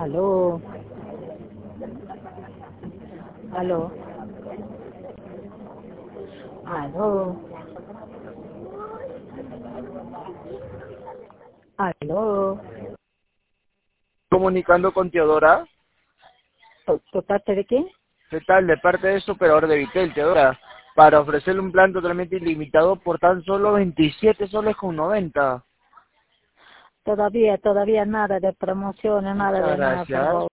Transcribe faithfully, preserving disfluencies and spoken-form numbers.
Aló, aló, aló, aló. Comunicando con Teodora. ¿Por por parte de quién? ¿Qué tal? De parte de su operador de Vitel, Teodora, para ofrecerle un plan totalmente ilimitado por tan solo veintisiete soles con noventa. Todavía, todavía nada de promociones, nada Muchas de nada, por gracias. favor.